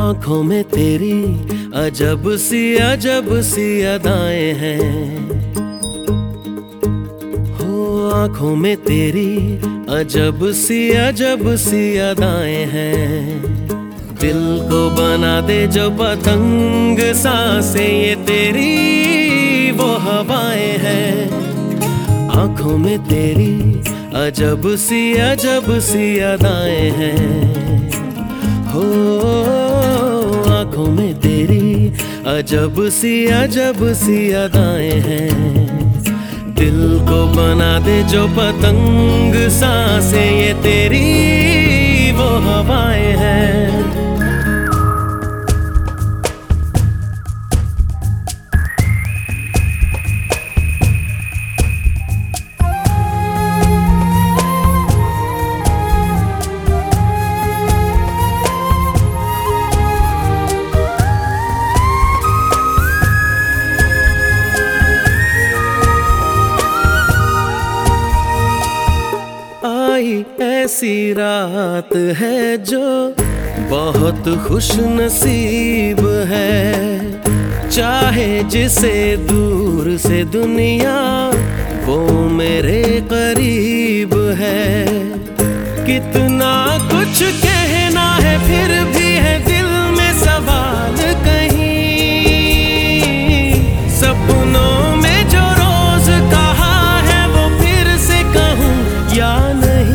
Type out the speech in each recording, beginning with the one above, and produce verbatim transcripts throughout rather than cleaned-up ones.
आँखों में तेरी अजब सी अजब सी अदाएं हैं, हो आँखों में तेरी अजब सी अजब सी अदाएं हैं। दिल को बना दे जो पतंग सांसें ये तेरी वो हवाएं हैं। आँखों में तेरी अजब सी अजब सी अदाएं हैं, हो आँखों में तेरी अजब सी अजब सी अदाएं हैं। दिल को बना दे जो पतंग सांसें ये तेरी वो हवाएं हैं। ऐसी रात है जो बहुत खुश नसीब है, चाहे जिसे दूर से दुनिया वो मेरे करीब है। कितना कुछ कहना है फिर भी है दिल में सवाल कहीं, सपनों में जो रोज कहा है वो फिर से कहूँ या नहीं।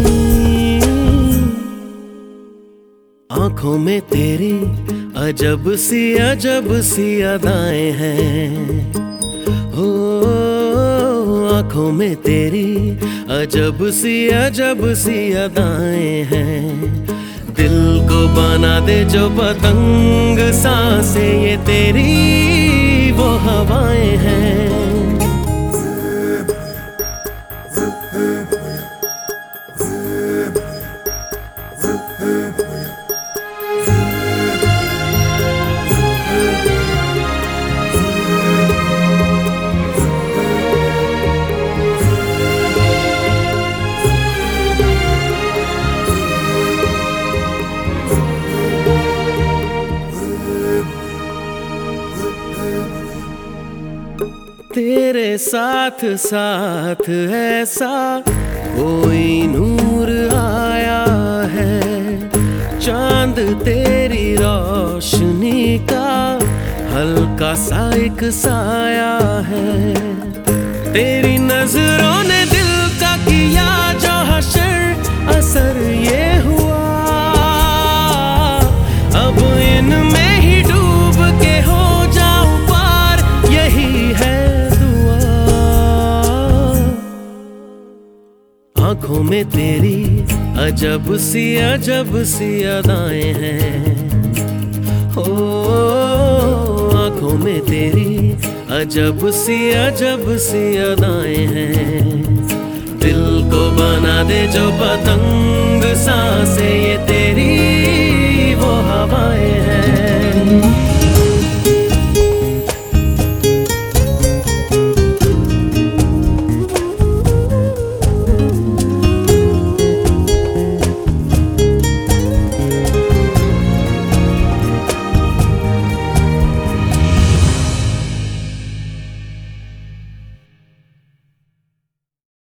आँखों में तेरी अजब सी अजब सी अदाएं हैं, हो आँखों में तेरी अजब सी अजब सी अदाएं हैं। दिल को बना दे जो पतंग सांसें ये तेरी वो हवाएं हैं। तेरे साथ साथ ऐसा कोई नूर आया है, चांद तेरी रोशनी का हल्का सा एक साया है। तेरी नजरों ने दिल का किया जो हशर असर ये हुआ, अब इनमें ही डूब के हो जाऊं पार यही है। आँखों में तेरी अजब सी अजब सी अदाएं हैं, हो आँखों में तेरी अजब सी अजब सी अदाएं हैं। दिल को बना दे जो पतंग सांसें ये तेरी